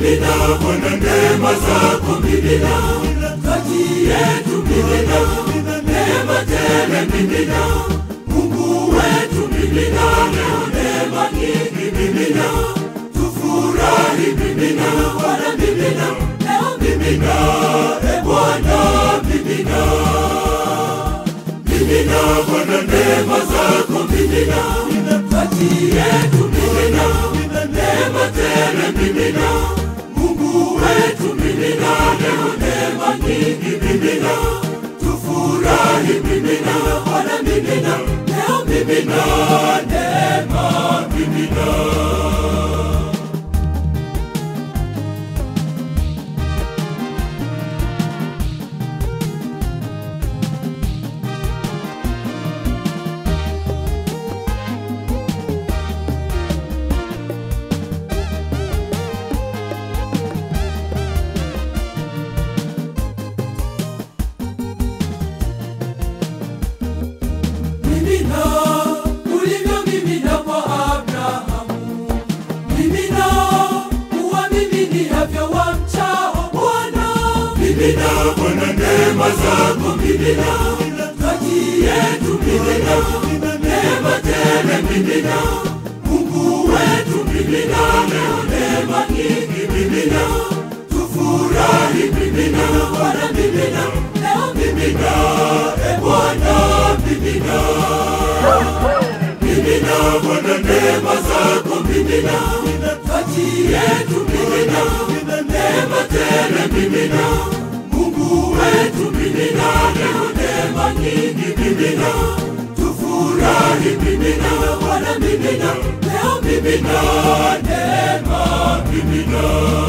mimina Bwana neema zako mimina, kati yetu mimina, neema tele mimina, Mungu wetu mimina, leo neema nyingi mimina, tufurahi mimina, Bwana mimina, leo mimina, Bwana mimina. Mimina Bwana neema zako mimina, kati yetu mimina, neema tele mimina, Mungu wetu mimina, leo neema nyingi mimina, tufurahi mimina, Bwana mimina, leo mimina, neema mimina. Mimina Bwana neema zako mimina, kati yetu mimina, neema tele mimina, Mungu wetu mimina, leo neema nyingi mimina, tufurahi mimina, Bwana mimina, leo mimina, Bwana mimina. Mimina Bwana neema zako mimina, kati yetu mimina, neema tele mimina, Mungu wetu mimina, leo neema nyingi mimina, tufurahi mimina, Bwana mimina, leo mimina, neema mimina.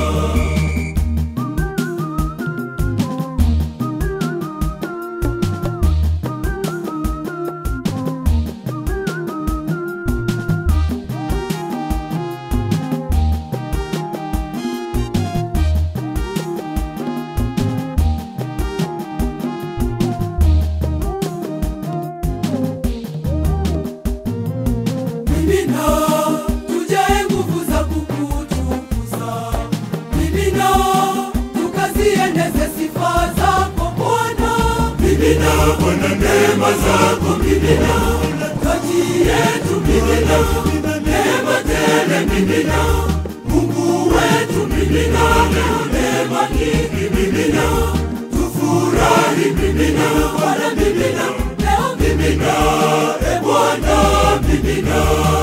Mimina, tujae nguvu za kukutukuza. Mimina, tukazieneze sifa zako Bwana. Mimina Bwana neema zako mimina, kati yetu mimina, neema tele mimina, Mungu wetu mimina, leo neema nyingi mimina, tufurahi mimina, Bwana mimina, leo mimina, Bwana mimina.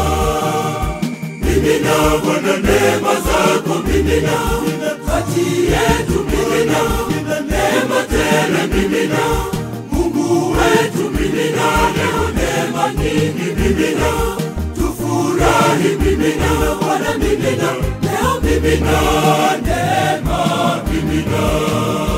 Mimina Bwana neema zako mimina, kati yetu mimina, neema tele mimina, Mungu wetu mimina, leo neema nyingi mimina, tufurahi mimina, Bwana mimina, leo mimina, neema mimina.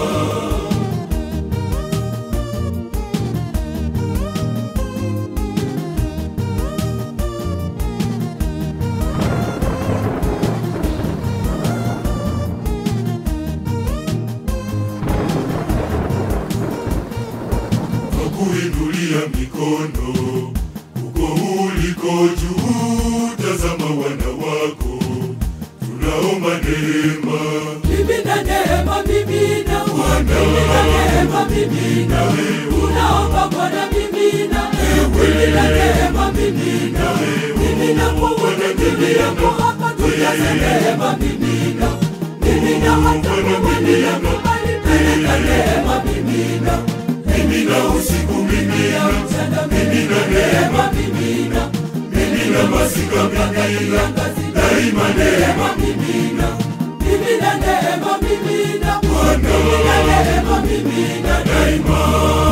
Kuinulia mikono uko uliko juu, tazama wana wako, tunaomba neema. Mimina neema mimina, mimina neema mimina, tunaomba Bwana mimina, mimina neema mimina, mimina kwa Bwana mimina, hapa tujaze neema mimina, mimina hata kwa mimina, peleka neema mimina. Mimina usiku mimina, mimina neema mimina, mimina masika mimina, daima neema mimina, mimina neema mimina, mimina neema mimina, daima.